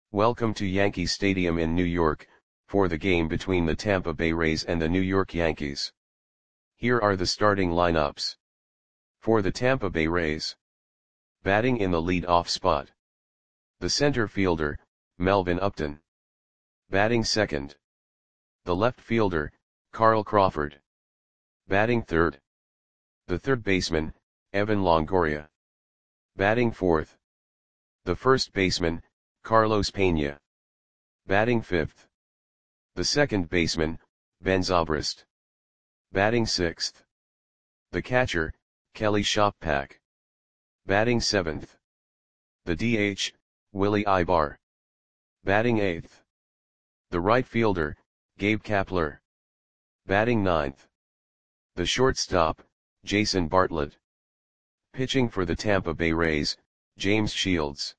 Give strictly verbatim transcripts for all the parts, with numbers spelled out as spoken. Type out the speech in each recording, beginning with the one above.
Welcome to Yankee Stadium in New York, for the game between the Tampa Bay Rays and the New York Yankees. Here are the starting lineups. For the Tampa Bay Rays. Batting in the lead-off spot. The center fielder, Melvin Upton. Batting second. The left fielder, Carl Crawford. Batting third. The third baseman, Evan Longoria. Batting fourth. The first baseman, Carlos Pena. Batting fifth. The second baseman, Ben Zobrist. Batting sixth. The catcher, Kelly Shoppak. Batting seventh. The D H, Willie Aybar. Batting eighth. The right fielder, Gabe Kapler. Batting ninth. The shortstop, Jason Bartlett. Pitching for the Tampa Bay Rays, James Shields.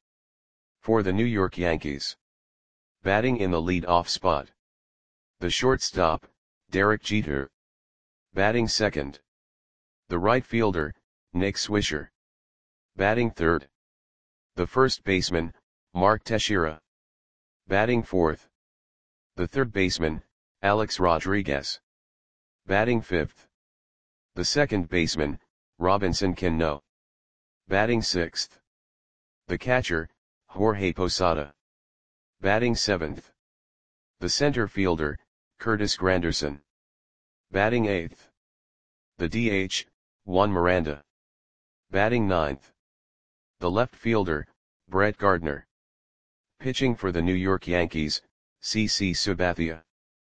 For the New York Yankees. Batting in the lead-off spot. The shortstop, Derek Jeter. Batting second. The right fielder, Nick Swisher. Batting third. The first baseman, Mark Teixeira. Batting fourth. The third baseman, Alex Rodriguez. Batting fifth. The second baseman, Robinson Cano. Batting sixth. The catcher, Jorge Posada. Batting seventh. The center fielder, Curtis Granderson. Batting eighth. The D H, Juan Miranda. Batting ninth. The left fielder, Brett Gardner. Pitching for the New York Yankees, C C Sabathia.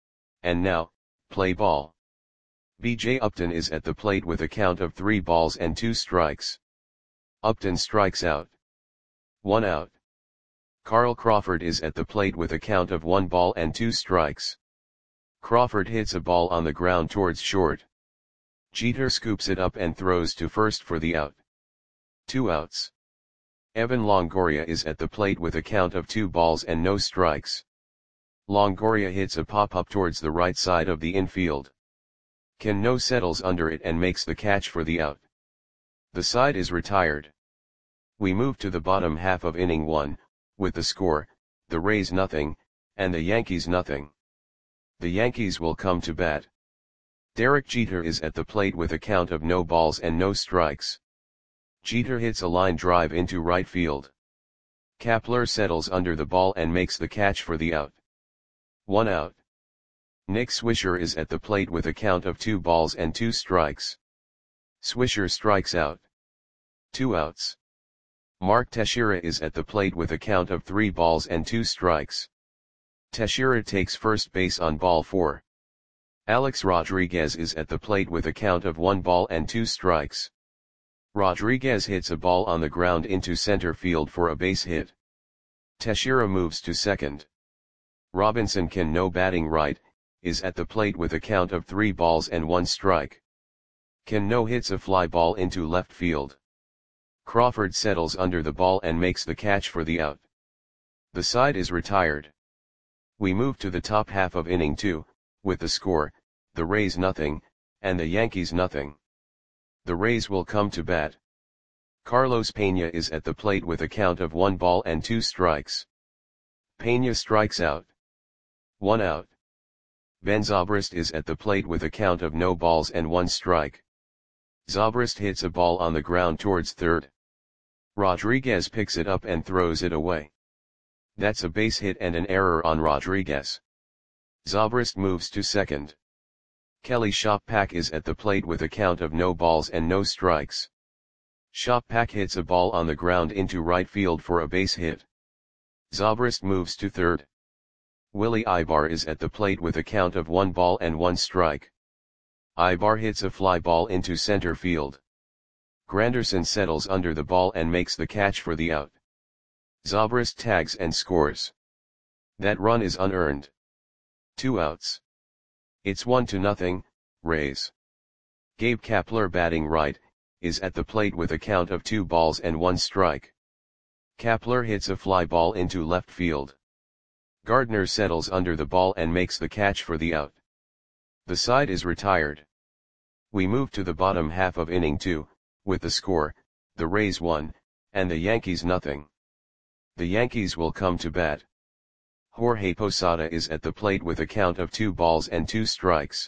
And now, play ball. B J Upton is at the plate with a count of three balls and two strikes. Upton strikes out. One out. Carl Crawford is at the plate with a count of one ball and two strikes. Crawford hits a ball on the ground towards short. Jeter scoops it up and throws to first for the out. Two outs. Evan Longoria is at the plate with a count of two balls and no strikes. Longoria hits a pop-up towards the right side of the infield. Cano settles under it and makes the catch for the out. The side is retired. We move to the bottom half of inning one, with the score, the Rays nothing, and the Yankees nothing. The Yankees will come to bat. Derek Jeter is at the plate with a count of no balls and no strikes. Jeter hits a line drive into right field. Kapler settles under the ball and makes the catch for the out. One out. Nick Swisher is at the plate with a count of two balls and two strikes. Swisher strikes out. Two outs. Mark Teixeira is at the plate with a count of three balls and two strikes. Teixeira takes first base on ball four. Alex Rodriguez is at the plate with a count of one ball and two strikes. Rodriguez hits a ball on the ground into center field for a base hit. Teixeira moves to second. Robinson Cano, batting right, is at the plate with a count of three balls and one strike. Cano hits a fly ball into left field. Crawford settles under the ball and makes the catch for the out. The side is retired. We move to the top half of inning two, with the score, the Rays nothing, and the Yankees nothing. The Rays will come to bat. Carlos Pena is at the plate with a count of one ball and two strikes. Pena strikes out. One out. Ben Zobrist is at the plate with a count of no balls and one strike. Zobrist hits a ball on the ground towards third. Rodriguez picks it up and throws it away. That's a base hit and an error on Rodriguez. Zobrist moves to second. Kelly Shoppak is at the plate with a count of no balls and no strikes. Shoppak hits a ball on the ground into right field for a base hit. Zobrist moves to third. Willie Aybar is at the plate with a count of one ball and one strike. Aybar hits a fly ball into center field. Granderson settles under the ball and makes the catch for the out. Zobrist tags and scores. That run is unearned. Two outs. It's one to nothing, Rays. Gabe Kapler, batting right, is at the plate with a count of two balls and one strike. Kapler hits a fly ball into left field. Gardner settles under the ball and makes the catch for the out. The side is retired. We move to the bottom half of inning two, with the score, the Rays one, and the Yankees nothing. The Yankees will come to bat. Jorge Posada is at the plate with a count of two balls and two strikes.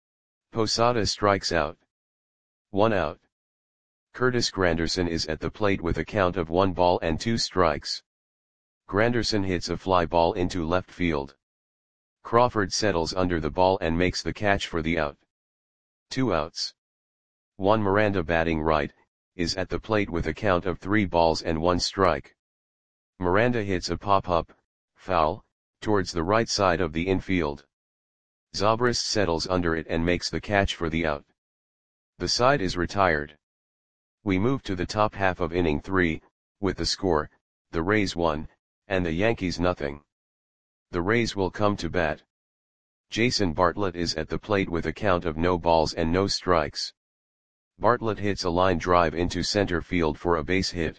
Posada strikes out. One out. Curtis Granderson is at the plate with a count of one ball and two strikes. Granderson hits a fly ball into left field. Crawford settles under the ball and makes the catch for the out. Two outs. Juan Miranda, batting right, is at the plate with a count of three balls and one strike. Miranda hits a pop-up, foul, towards the right side of the infield. Zobrist settles under it and makes the catch for the out. The side is retired. We move to the top half of inning three, with the score, the Rays one, and the Yankees nothing. The Rays will come to bat. Jason Bartlett is at the plate with a count of no balls and no strikes. Bartlett hits a line drive into center field for a base hit.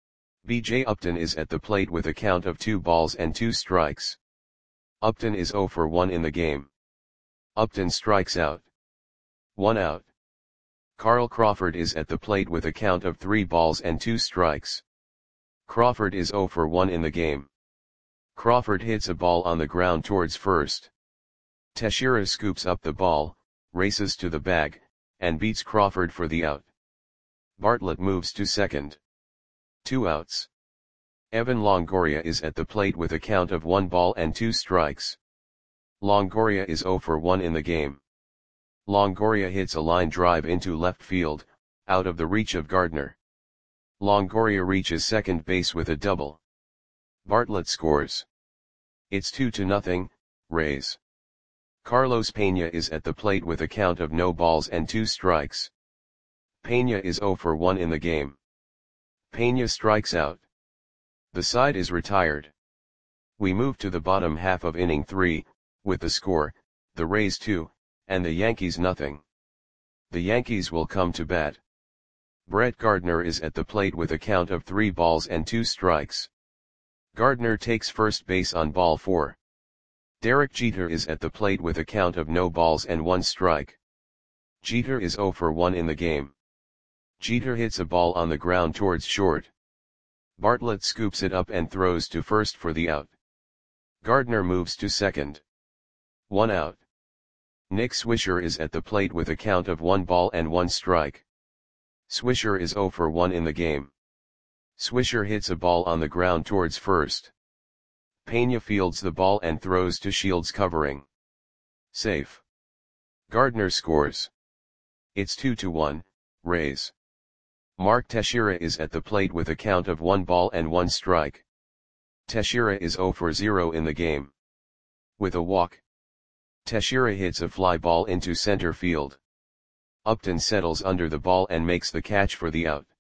B J Upton is at the plate with a count of two balls and two strikes. Upton is zero for one in the game. Upton strikes out. One out. Carl Crawford is at the plate with a count of three balls and two strikes. Crawford is zero for one in the game. Crawford hits a ball on the ground towards first. Teixeira scoops up the ball, races to the bag, and beats Crawford for the out. Bartlett moves to second. Two outs. Evan Longoria is at the plate with a count of one ball and two strikes. Longoria is zero for one in the game. Longoria hits a line drive into left field, out of the reach of Gardner. Longoria reaches second base with a double. Bartlett scores. It's two to nothing, Rays. Carlos Pena is at the plate with a count of no balls and two strikes. Pena is zero for one in the game. Pena strikes out. The side is retired. We move to the bottom half of inning three, with the score, the Rays two, and the Yankees nothing. The Yankees will come to bat. Brett Gardner is at the plate with a count of three balls and two strikes. Gardner takes first base on ball four. Derek Jeter is at the plate with a count of no balls and one strike. Jeter is zero for one in the game. Jeter hits a ball on the ground towards short. Bartlett scoops it up and throws to first for the out. Gardner moves to second. One out. Nick Swisher is at the plate with a count of one ball and one strike. Swisher is zero for one in the game. Swisher hits a ball on the ground towards first. Pena fields the ball and throws to Shields covering. Safe. Gardner scores. It's two to one, Rays. Mark Teixeira is at the plate with a count of one ball and one strike. Teixeira is zero for zero in the game. With a walk, Teixeira hits a fly ball into center field. Upton settles under the ball and makes the catch for the out.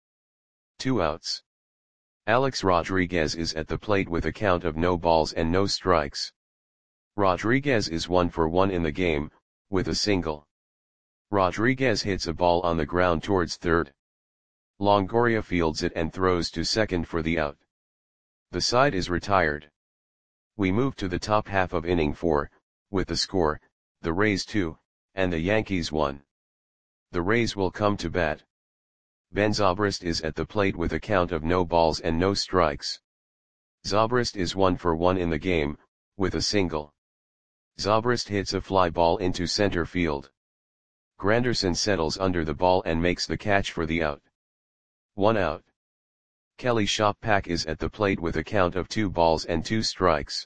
Two outs. Alex Rodriguez is at the plate with a count of no balls and no strikes. Rodriguez is one for one in the game, with a single. Rodriguez hits a ball on the ground towards third. Longoria fields it and throws to second for the out. The side is retired. We move to the top half of inning four, with the score, the Rays two, and the Yankees one. The Rays will come to bat. Ben Zobrist is at the plate with a count of no balls and no strikes. Zobrist is one for one in the game, with a single. Zobrist hits a fly ball into center field. Granderson settles under the ball and makes the catch for the out. One out. Kelly Shoppack is at the plate with a count of two balls and two strikes.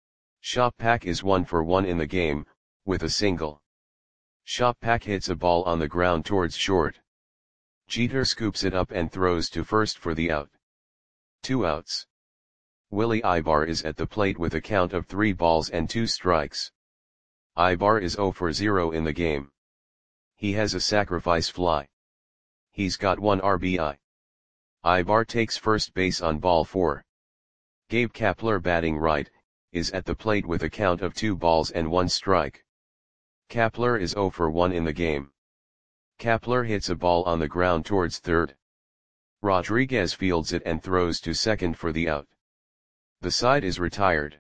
Shoppack is one for one in the game, with a single. Shoppack hits a ball on the ground towards short. Jeter scoops it up and throws to first for the out. Two outs. Willie Ibar is at the plate with a count of three balls and two strikes. Ibar is zero for zero in the game. He has a sacrifice fly. He's got one R B I. Ibar takes first base on ball four. Gabe Kapler, batting right, is at the plate with a count of two balls and one strike. Kapler is zero for one in the game. Kapler hits a ball on the ground towards third. Rodriguez fields it and throws to second for the out. The side is retired.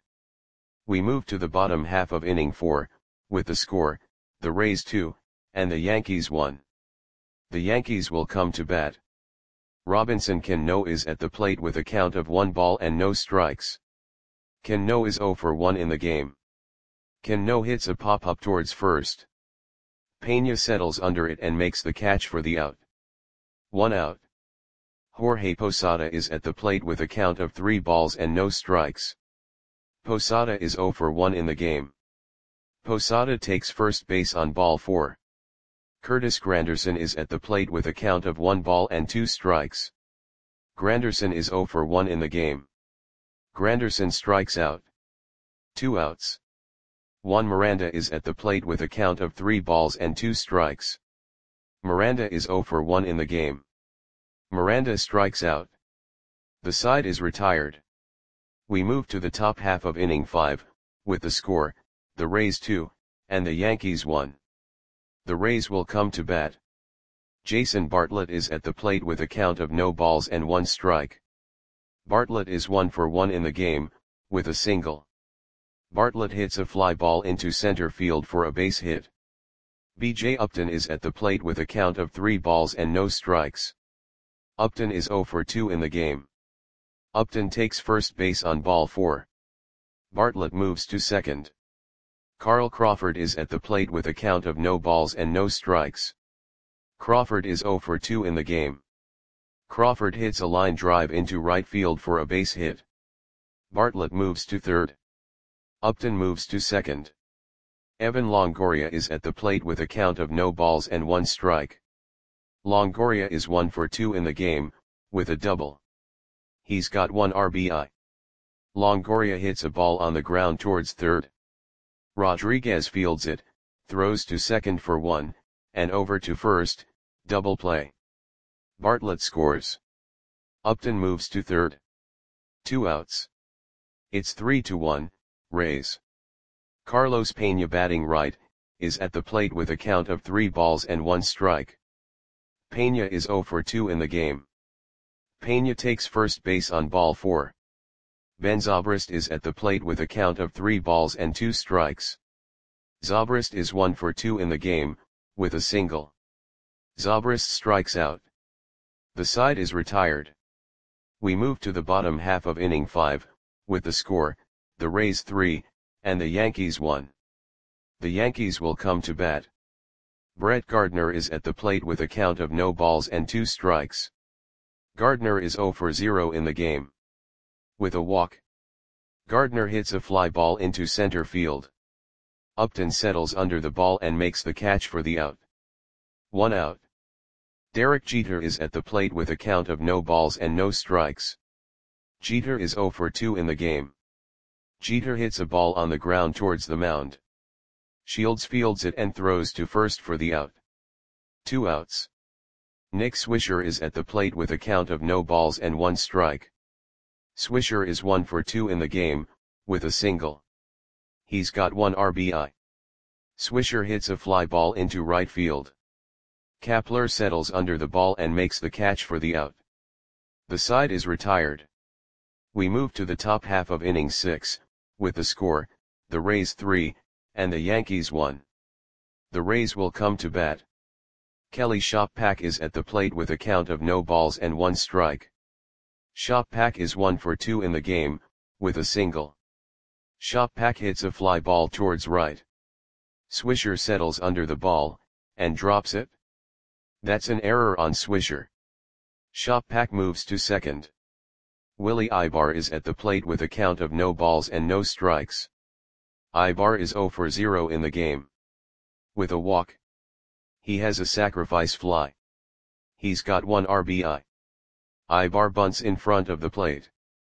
We move to the bottom half of inning four, with the score, the Rays two, and the Yankees one. The Yankees will come to bat. Robinson Cano is at the plate with a count of one ball and no strikes. Cano is zero for one in the game. Cano hits a pop-up towards first. Peña settles under it and makes the catch for the out. One out. Jorge Posada is at the plate with a count of three balls and no strikes. Posada is zero for one in the game. Posada takes first base on ball four. Curtis Granderson is at the plate with a count of one ball and two strikes. Granderson is zero for one in the game. Granderson strikes out. Two outs. Juan Miranda is at the plate with a count of three balls and two strikes. Miranda is zero for one in the game. Miranda strikes out. The side is retired. We move to the top half of inning five, with the score, the Rays two, and the Yankees one. The Rays will come to bat. Jason Bartlett is at the plate with a count of no balls and one strike. Bartlett is one for one in the game, with a single. Bartlett hits a fly ball into center field for a base hit. B J Upton is at the plate with a count of three balls and no strikes. Upton is zero for two in the game. Upton takes first base on ball four. Bartlett moves to second. Carl Crawford is at the plate with a count of no balls and no strikes. Crawford is zero for two in the game. Crawford hits a line drive into right field for a base hit. Bartlett moves to third. Upton moves to second. Evan Longoria is at the plate with a count of no balls and one strike. Longoria is one for two in the game, with a double. He's got one R B I. Longoria hits a ball on the ground towards third. Rodriguez fields it, throws to second for one, and over to first, double play. Bartlett scores. Upton moves to third. Two outs. It's three to one, Rays. Carlos Peña, batting right, is at the plate with a count of three balls and one strike. Peña is zero for two in the game. Peña takes first base on ball four. Ben Zobrist is at the plate with a count of three balls and two strikes. Zobrist is one for two in the game, with a single. Zobrist strikes out. The side is retired. We move to the bottom half of inning five, with the score, the Rays three, and the Yankees one. The Yankees will come to bat. Brett Gardner is at the plate with a count of no balls and two strikes. Gardner is zero for zero in the game. With a walk. Gardner hits a fly ball into center field. Upton settles under the ball and makes the catch for the out. One out. Derek Jeter is at the plate with a count of no balls and no strikes. Jeter is zero for two in the game. Jeter hits a ball on the ground towards the mound. Shields fields it and throws to first for the out. Two outs. Nick Swisher is at the plate with a count of no balls and one strike. Swisher is one for two in the game, with a single. He's got one R B I. Swisher hits a fly ball into right field. Kapler settles under the ball and makes the catch for the out. The side is retired. We move to the top half of inning six, with the score, the Rays three, and the Yankees one. The Rays will come to bat. Kelly Shoppak is at the plate with a count of no balls and one strike. Shoppak is one for two in the game, with a single. Shoppak hits a fly ball towards right. Swisher settles under the ball, and drops it. That's an error on Swisher. Shoppak moves to second. Willie Ibar is at the plate with a count of no balls and no strikes. Ibar is zero for zero in the game. With a walk. He has a sacrifice fly. He's got one R B I. Ibar bunts in front of the plate.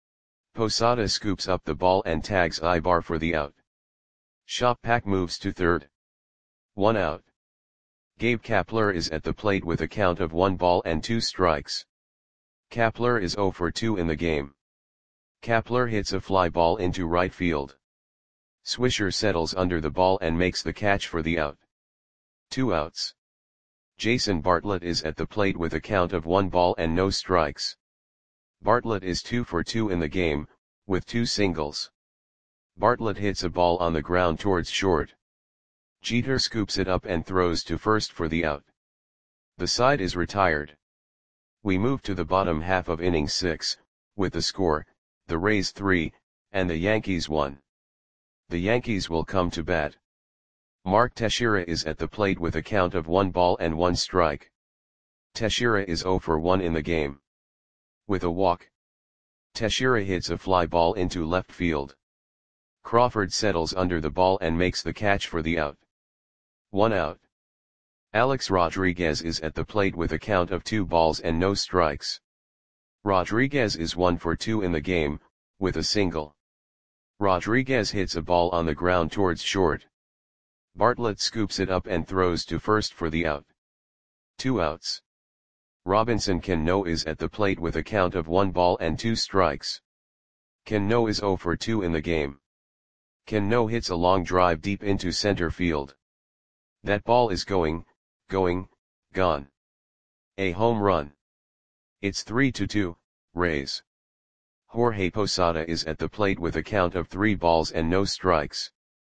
Posada scoops up the ball and tags Ibar for the out. Shoppak moves to third. One out. Gabe Kapler is at the plate with a count of one ball and two strikes. Kapler is zero for two in the game. Kapler hits a fly ball into right field. Swisher settles under the ball and makes the catch for the out. Two outs. Jason Bartlett is at the plate with a count of one ball and no strikes. Bartlett is two for two in the game, with two singles. Bartlett hits a ball on the ground towards short. Jeter scoops it up and throws to first for the out. The side is retired. We move to the bottom half of inning six, with the score, the Rays three, and the Yankees one. The Yankees will come to bat. Mark Teixeira is at the plate with a count of one ball and one strike. Teixeira is zero for one in the game. With a walk, Teixeira hits a fly ball into left field. Crawford settles under the ball and makes the catch for the out. One out. Alex Rodriguez is at the plate with a count of two balls and no strikes. Rodriguez is one for two in the game, with a single. Rodriguez hits a ball on the ground towards short. Bartlett scoops it up and throws to first for the out. Two outs. Robinson Cano is at the plate with a count of one ball and two strikes. Cano is zero for two in the game. Cano hits a long drive deep into center field. That ball is going, going, gone. A home run. It's three to two, Rays. Jorge Posada is at the plate with a count of three balls and no strikes.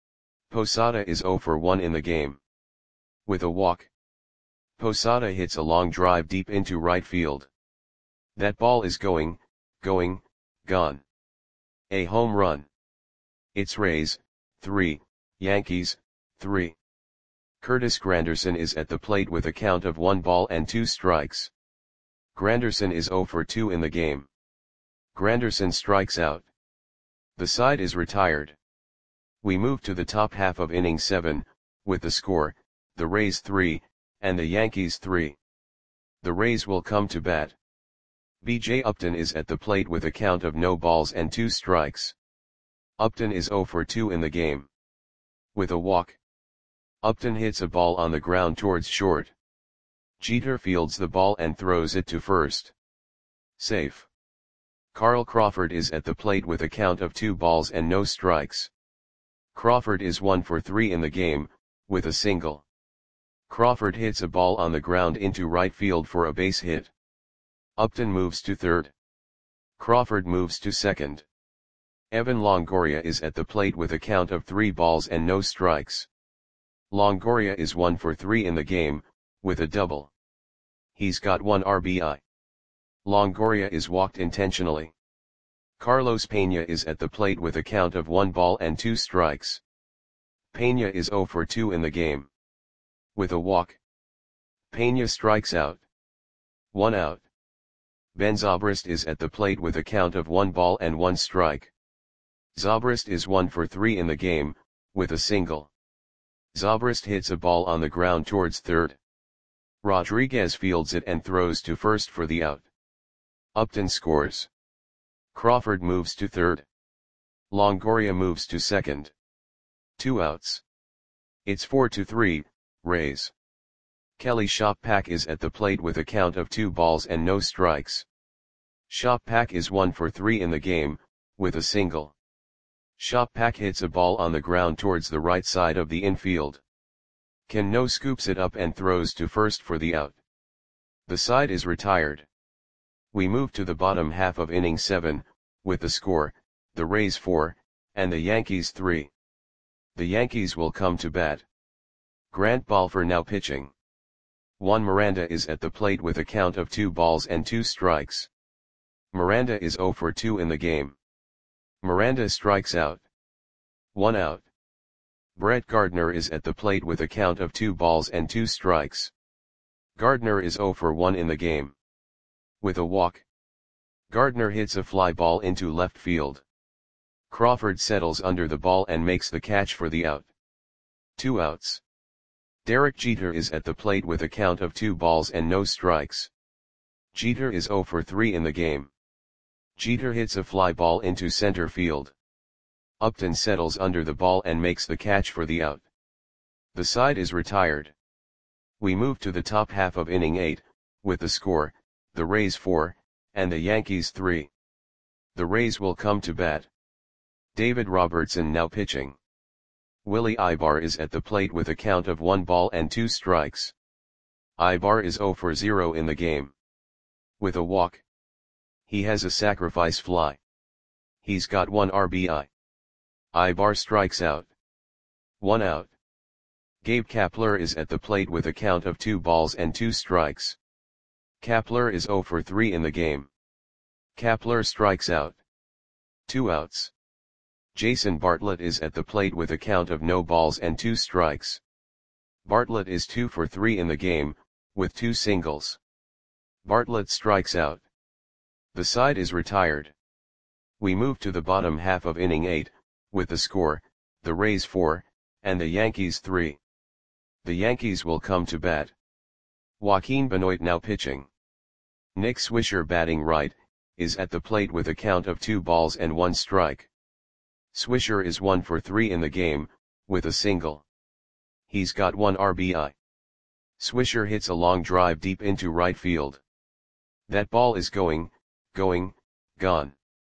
Posada is zero for one in the game. With a walk, Posada hits a long drive deep into right field. That ball is going, going, gone. A home run. It's Rays, three, Yankees, three. Curtis Granderson is at the plate with a count of one ball and two strikes. Granderson is zero for two in the game. Granderson strikes out. The side is retired. We move to the top half of inning seven, with the score, the Rays three, and the Yankees three. The Rays will come to bat. B J Upton is at the plate with a count of no balls and two strikes. Upton is zero for two in the game. With a walk, Upton hits a ball on the ground towards short. Jeter fields the ball and throws it to first. Safe. Carl Crawford is at the plate with a count of two balls and no strikes. Crawford is one for three in the game, with a single. Crawford hits a ball on the ground into right field for a base hit. Upton moves to third. Crawford moves to second. Evan Longoria is at the plate with a count of three balls and no strikes. Longoria is one for three in the game, with a double. He's got one R B I. Longoria is walked intentionally. Carlos Pena is at the plate with a count of one ball and two strikes. Pena is zero for two in the game. With a walk, Pena strikes out. One out. Ben Zobrist is at the plate with a count of one ball and one strike. Zobrist is one for three in the game, with a single. Zobrist hits a ball on the ground towards third. Rodriguez fields it and throws to first for the out. Upton scores. Crawford moves to third. Longoria moves to second. Two outs. It's four to three, Rays. Kelly Shoppack is at the plate with a count of two balls and no strikes. Shoppack is one for three in the game, with a single. Shoppack hits a ball on the ground towards the right side of the infield. Cano scoops it up and throws to first for the out. The side is retired. We move to the bottom half of inning seven, with the score, the Rays four, and the Yankees three. The Yankees will come to bat. Grant Balfour now pitching. Juan Miranda is at the plate with a count of two balls and two strikes. Miranda is zero for two in the game. Miranda strikes out. One out. Brett Gardner is at the plate with a count of two balls and two strikes. Gardner is zero for one in the game. With a walk, Gardner hits a fly ball into left field. Crawford settles under the ball and makes the catch for the out. Two outs. Derek Jeter is at the plate with a count of two balls and no strikes. Jeter is zero for three in the game. Jeter hits a fly ball into center field. Upton settles under the ball and makes the catch for the out. The side is retired. We move to the top half of inning eight, with the score, the Rays four, and the Yankees three. The Rays will come to bat. David Robertson now pitching. Willie Ibar is at the plate with a count of one ball and two strikes. Ibar is zero for zero in the game. With a walk, he has a sacrifice fly. He's got one R B I. Ibar strikes out. One out. Gabe Kapler is at the plate with a count of two balls and two strikes. Kapler is zero for three in the game. Kapler strikes out. Two outs. Jason Bartlett is at the plate with a count of no balls and two strikes. Bartlett is two for three in the game, with two singles. Bartlett strikes out. The side is retired. We move to the bottom half of inning eight, with the score, the Rays four, and the Yankees three. The Yankees will come to bat. Joaquin Benoit now pitching. Nick Swisher batting right, is at the plate with a count of two balls and one strike. Swisher is one for three in the game, with a single. He's got one R B I. Swisher hits a long drive deep into right field. That ball is going, going, gone.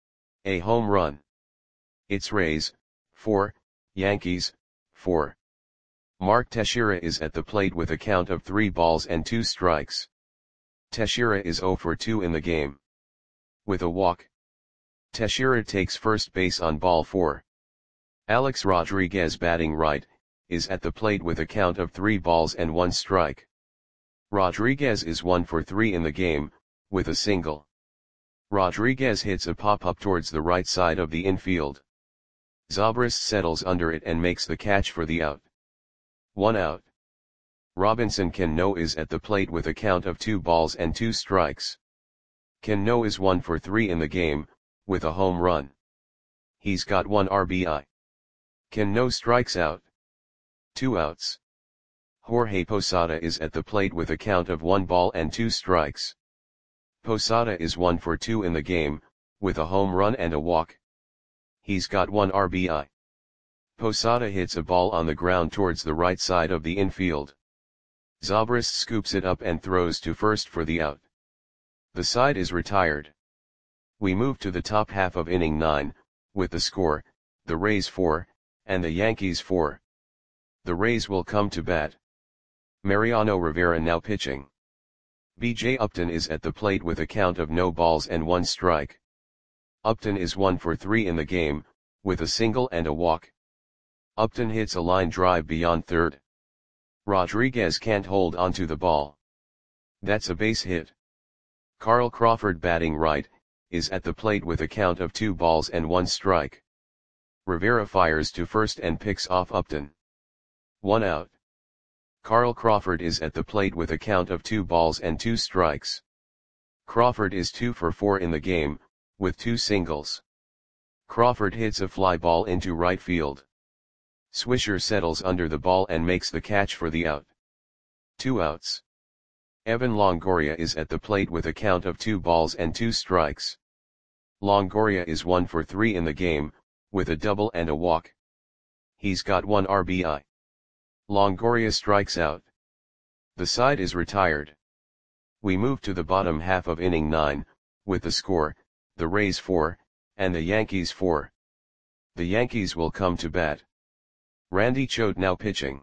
A home run. It's Rays, four, Yankees, four. Mark Teixeira is at the plate with a count of three balls and two strikes. Teixeira is zero for two in the game. With a walk. Teixeira takes first base on ball four. Alex Rodriguez batting right, is at the plate with a count of three balls and one strike. Rodriguez is one for three in the game, with a single. Rodriguez hits a pop-up towards the right side of the infield. Zobrist settles under it and makes the catch for the out. One out. Robinson Cano is at the plate with a count of two balls and two strikes. Cano is one for three in the game, with a home run. He's got one R B I. Cano strikes out. Two outs. Jorge Posada is at the plate with a count of one ball and two strikes. Posada is one for two in the game, with a home run and a walk. He's got one R B I. Posada hits a ball on the ground towards the right side of the infield. Zobrist scoops it up and throws to first for the out. The side is retired. We move to the top half of inning nine, with the score, the Rays four, and the Yankees four. The Rays will come to bat. Mariano Rivera now pitching. B J Upton is at the plate with a count of no balls and one strike. Upton is one for three in the game, with a single and a walk. Upton hits a line drive beyond third. Rodriguez can't hold onto the ball. That's a base hit. Carl Crawford batting right, is at the plate with a count of two balls and one strike. Rivera fires to first and picks off Upton. One out. Carl Crawford is at the plate with a count of two balls and two strikes. Crawford is two for four in the game, with two singles. Crawford hits a fly ball into right field. Swisher settles under the ball and makes the catch for the out. Two outs. Evan Longoria is at the plate with a count of two balls and two strikes. Longoria is one for three in the game, with a double and a walk. He's got one R B I. Longoria strikes out. The side is retired. We move to the bottom half of inning nine, with the score, the Rays four, and the Yankees four. The Yankees will come to bat. Randy Choate now pitching.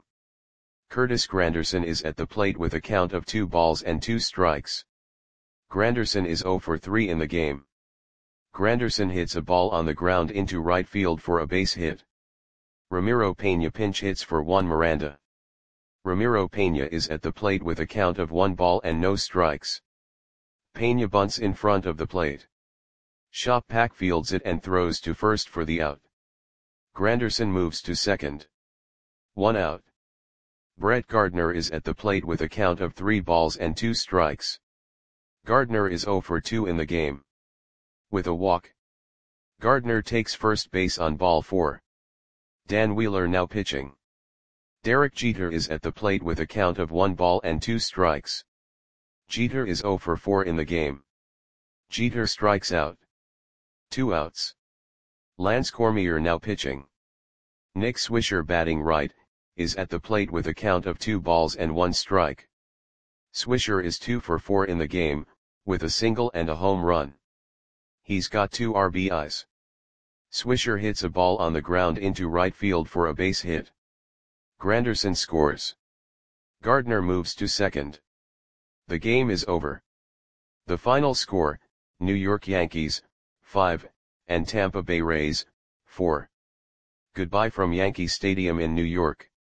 Curtis Granderson is at the plate with a count of two balls and two strikes. Granderson is zero for three in the game. Granderson hits a ball on the ground into right field for a base hit. Ramiro Peña pinch hits for Juan Miranda. Ramiro Peña is at the plate with a count of one ball and no strikes. Peña bunts in front of the plate. Shopak fields it and throws to first for the out. Granderson moves to second. One out. Brett Gardner is at the plate with a count of three balls and two strikes. Gardner is zero for two in the game. With a walk. Gardner takes first base on ball four. Dan Wheeler now pitching. Derek Jeter is at the plate with a count of one ball and two strikes. Jeter is zero for four in the game. Jeter strikes out. Two outs. Lance Cormier now pitching. Nick Swisher batting right, is at the plate with a count of two balls and one strike. Swisher is two for four in the game, with a single and a home run. He's got two R B Is. Swisher hits a ball on the ground into right field for a base hit. Granderson scores. Gardner moves to second. The game is over. The final score, New York Yankees, five, and Tampa Bay Rays, four. Goodbye from Yankee Stadium in New York.